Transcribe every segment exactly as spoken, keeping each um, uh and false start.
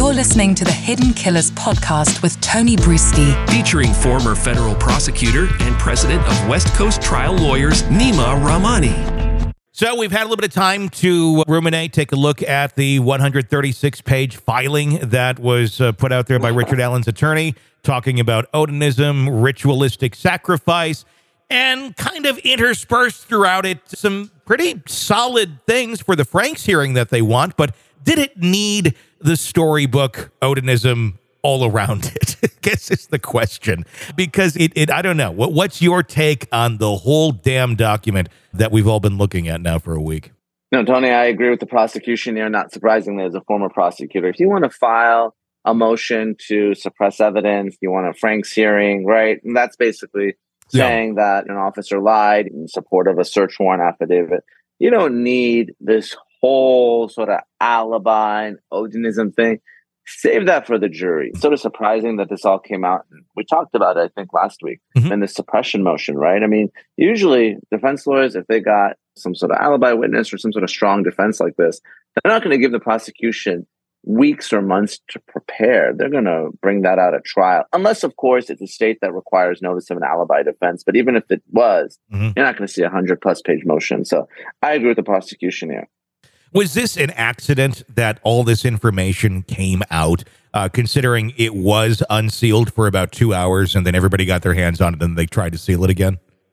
You're listening to the Hidden Killers podcast with Tony Bruschi, featuring former federal prosecutor and president of West Coast Trial Lawyers, Nima Rahmani. So we've had a little bit of time to ruminate, take a look at the one hundred thirty-six page filing that was uh, put out there by Richard Allen's attorney, talking about Odinism, ritualistic sacrifice, and kind of interspersed throughout it some pretty solid things for the Franks hearing that they want. But did it need the storybook Odinism all around it? I guess is the question. Because it, it I don't know. What, what's your take on the whole damn document that we've all been looking at now for a week? No, Tony, I agree with the prosecution here. Not surprisingly, as a former prosecutor, if you want to file a motion to suppress evidence, you want a Franks hearing, right? And that's basically saying yeah. that an officer lied in support of a search warrant affidavit. You don't need this whole sort of alibi and Odinism thing. Save that for the jury. It's sort of surprising that this all came out. We talked about it, I think, last week mm-hmm. in the suppression motion, right? I mean, usually defense lawyers, if they got some sort of alibi witness or some sort of strong defense like this, they're not going to give the prosecution weeks or months to prepare. They're going to bring that out at trial. Unless, of course, it's a state that requires notice of an alibi defense. But even if it was, mm-hmm. you're not going to see a one hundred plus page motion. So I agree with the prosecution here. Was this an accident that all this information came out, uh, considering it was unsealed for about two hours and then everybody got their hands on it and they tried to seal it again?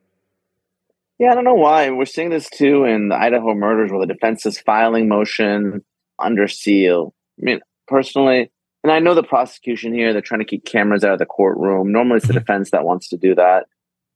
Yeah, I don't know why. We're seeing this too in the Idaho murders where the defense is filing motion under seal. I mean, personally, and I know the prosecution here, they're trying to keep cameras out of the courtroom. Normally it's the defense that wants to do that.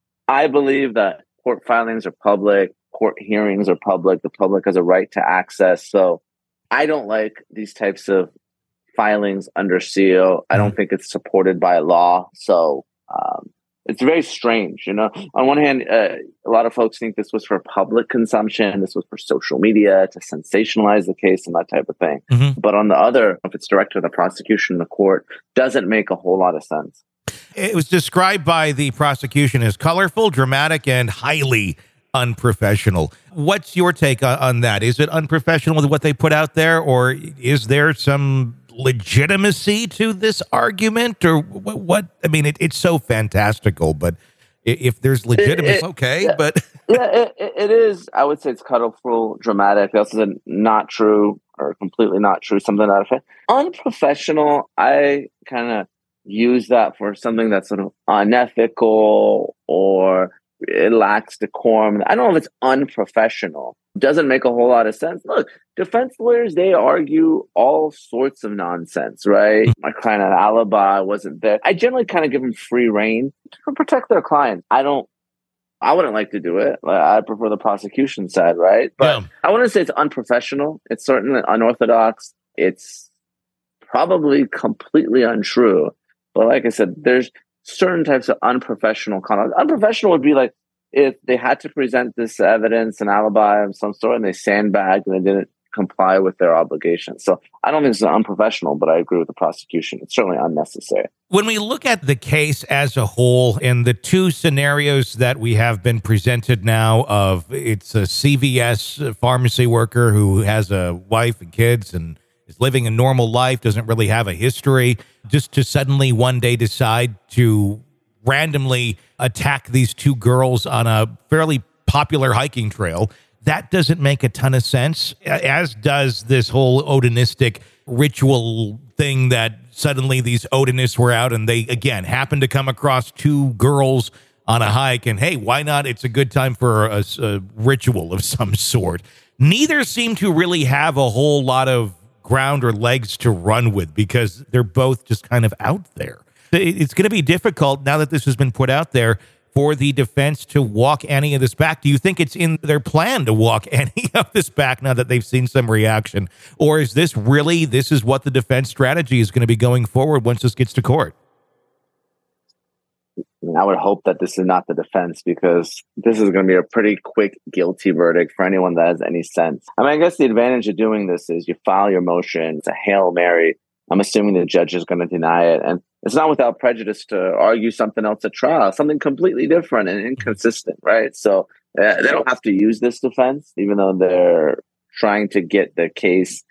I believe that court filings are public. Court hearings are public. The public has a right to access. So I don't like these types of filings under seal. I don't think it's supported by law. So um, it's very strange. You know, on one hand, uh, a lot of folks think this was for public consumption. This was for social media to sensationalize the case and that type of thing. Mm-hmm. But on the other, if it's directed to the prosecution, the court doesn't make a whole lot of sense. It was described by the prosecution as colorful, dramatic, and highly unprofessional. What's your take on, on that? Is it unprofessional with what they put out there, or is there some legitimacy to this argument, or what? what I mean, it, it's so fantastical, but if there's legitimacy, it, it, okay, yeah, but yeah, it, it is. I would say it's colorful, dramatic. That's not true or completely not true. Something that effect. Unprofessional. I kind of use that for something that's sort of unethical or it lacks decorum. I don't know if it's unprofessional. Doesn't make a whole lot of sense. Look, defense lawyers, they argue all sorts of nonsense, right? My client had an alibi, wasn't there. I generally kind of give them free rein to protect their client. I don't, I wouldn't like to do it. I prefer the prosecution side, right? But yeah. I wouldn't say it's unprofessional. It's certainly unorthodox. It's probably completely untrue. But like I said, there's certain types of unprofessional conduct. Unprofessional would be like if they had to present this evidence, an alibi of some sort, and they sandbagged and they didn't comply with their obligations. So I don't think it's unprofessional, but I agree with the prosecution. It's certainly unnecessary. When we look at the case as a whole and the two scenarios that we have been presented now of it's a C V S pharmacy worker who has a wife and kids and is living a normal life, doesn't really have a history, just to suddenly one day decide to randomly attack these two girls on a fairly popular hiking trail. That doesn't make a ton of sense, as does this whole Odinistic ritual thing that suddenly these Odinists were out and they, again, happened to come across two girls on a hike and, hey, why not? It's a good time for a, a ritual of some sort. Neither seem to really have a whole lot of ground or legs to run with because they're both just kind of out there. It's going to be difficult now that this has been put out there for the defense to walk any of this back. Do you think it's in their plan to walk any of this back now that they've seen some reaction? Or is this really, this is what the defense strategy is going to be going forward once this gets to court? I mean, I would hope that this is not the defense because this is going to be a pretty quick guilty verdict for anyone that has any sense. I mean, I guess the advantage of doing this is you file your motion. It's a Hail Mary. I'm assuming the judge is going to deny it. And it's not without prejudice to argue something else at trial, something completely different and inconsistent, right? So uh, they don't have to use this defense, even though they're trying to get the case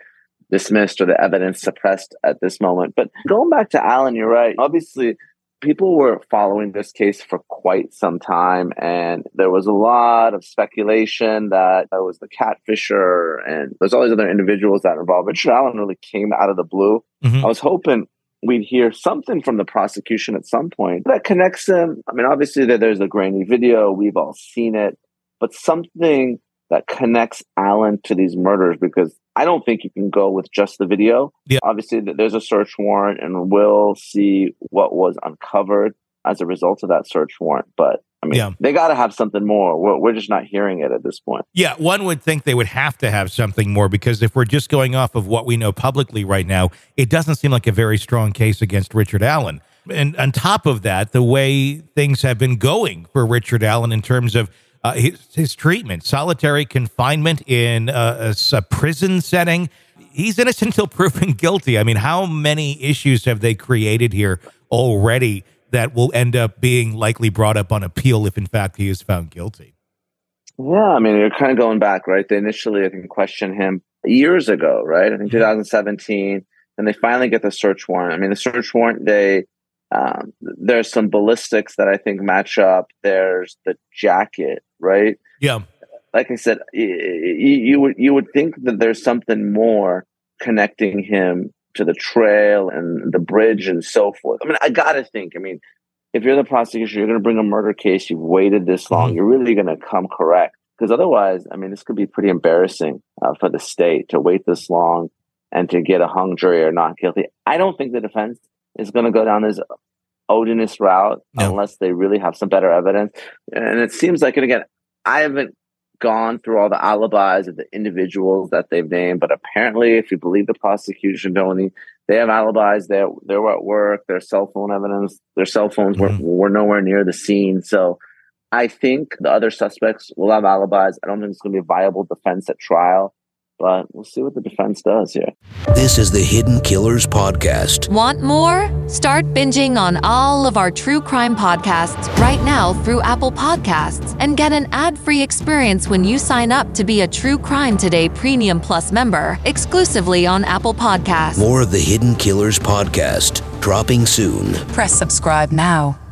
dismissed or the evidence suppressed at this moment. But going back to Allen, you're right. Obviously, people were following this case for quite some time, and there was a lot of speculation that it was the catfisher, and there's all these other individuals that are involved. Richard Allen really came out of the blue. Mm-hmm. I was hoping we'd hear something from the prosecution at some point that connects him. I mean, obviously, there's a grainy video. We've all seen it. But something that connects Allen to these murders, because I don't think you can go with just the video. Yeah. Obviously, there's a search warrant, and we'll see what was uncovered as a result of that search warrant. But I mean, yeah. they got to have something more. We're, we're just not hearing it at this point. Yeah, one would think they would have to have something more, because if we're just going off of what we know publicly right now, it doesn't seem like a very strong case against Richard Allen. And on top of that, the way things have been going for Richard Allen in terms of Uh, his, his treatment, solitary confinement in a, a, a prison setting. He's innocent until proven guilty. I mean, how many issues have they created here already that will end up being likely brought up on appeal if, in fact, he is found guilty? Yeah, I mean, you're kind of going back, right? They initially, I think, questioned him years ago, right? I think two thousand seventeen, and they finally get the search warrant. I mean, the search warrant, they... Um, there's some ballistics that I think match up. There's the jacket, right? Yeah. Like I said, you, you would you would think that there's something more connecting him to the trail and the bridge and so forth. I mean, I gotta think. I mean, if you're the prosecution, you're going to bring a murder case. You've waited this long. Mm-hmm. You're really going to come correct, because otherwise, I mean, this could be pretty embarrassing uh, for the state to wait this long and to get a hung jury or not guilty. I don't think the defense is going to go down this odinous route no. unless they really have some better evidence. And it seems like, and again, I haven't gone through all the alibis of the individuals that they've named, but apparently, if you believe the prosecution, Tony, they have alibis. They're, they're at work, their cell phone evidence, their cell phones mm-hmm. were, were nowhere near the scene. So I think the other suspects will have alibis. I don't think it's going to be a viable defense at trial. But we'll see what the defense does here. This is the Hidden Killers Podcast. Want more? Start binging on all of our true crime podcasts right now through Apple Podcasts, and get an ad-free experience when you sign up to be a True Crime Today Premium Plus member, exclusively on Apple Podcasts. More of the Hidden Killers Podcast, dropping soon. Press subscribe now.